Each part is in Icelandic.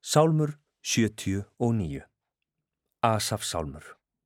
Sálmur 79. Asafsálmur.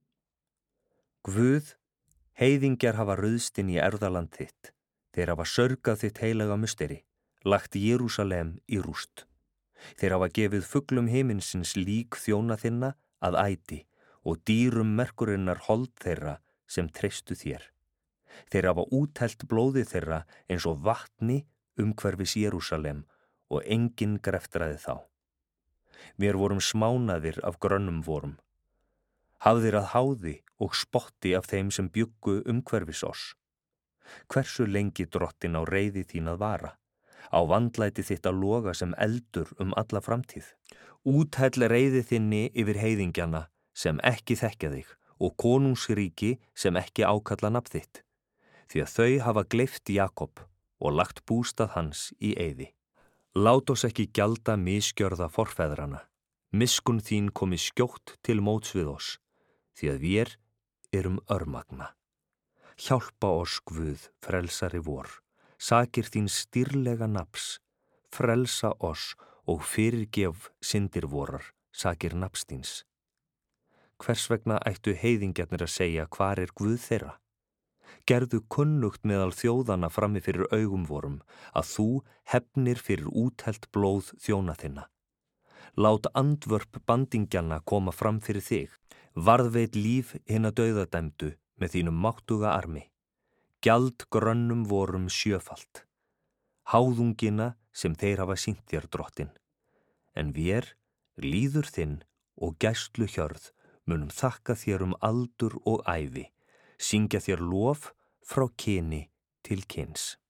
Guð, heiðingjar hafa ruðst inn í erfðaland þitt. Þeir hafa saurgað þitt heilaga musteri, lagt Jerúsalem í rúst. Þeir hafa gefið fuglum himinsins lík þjóna þinna að æti og dýrum merkurinnar hold þeirra sem treystu þér. Þeir hafa úthellt blóðið þeirra eins og vatni umhverfis Jerúsalem og enginn greftraði þá. Mér vorum smánaðir af grönnum vorum. Hafðir að háði og spotti af þeim sem bjuggu umhverfis oss. Hversu lengi drottin á reiði þín að vara, á vandlæti þitt að loga sem eldur alla framtíð. Úthell reiði þinni yfir heiðingjana sem ekki þekkja þig og konungsríki sem ekki ákalla nafn þitt, því að þau hafa gleypt Jakob og lagt bústað hans í eyði. Lát oss ekki gjalda misgjörða forfeðrana. Miskunn þín komi skjótt til móts við oss, því að vér erum örmagna. Hjálpa oss, Guð, frelsari vor, sakir þín stýrlega nafns, frelsa oss og fyrirgef syndir vorar, sakir nafns þíns. Hvers vegna ættu heiðingjarnir að segja hvar er Guð þeirra? Gerðu kunnugt meðal þjóðana frammi fyrir augum vorum að þú hefnir fyrir úthellt blóð þjóna þinna. Lát andvörp bandingjana koma fram fyrir þig. Varðveit líf hinna dauðadæmdu með þínum máttuga armi. Gjald grönnum vorum sjöfalt. Háðungina sem þeir hafa sýnt þér, drottin. En vér, líður þinn og gæslu hjörð munum þakka þér aldur og ævi. Syngja þér lof frá kyni til kyns.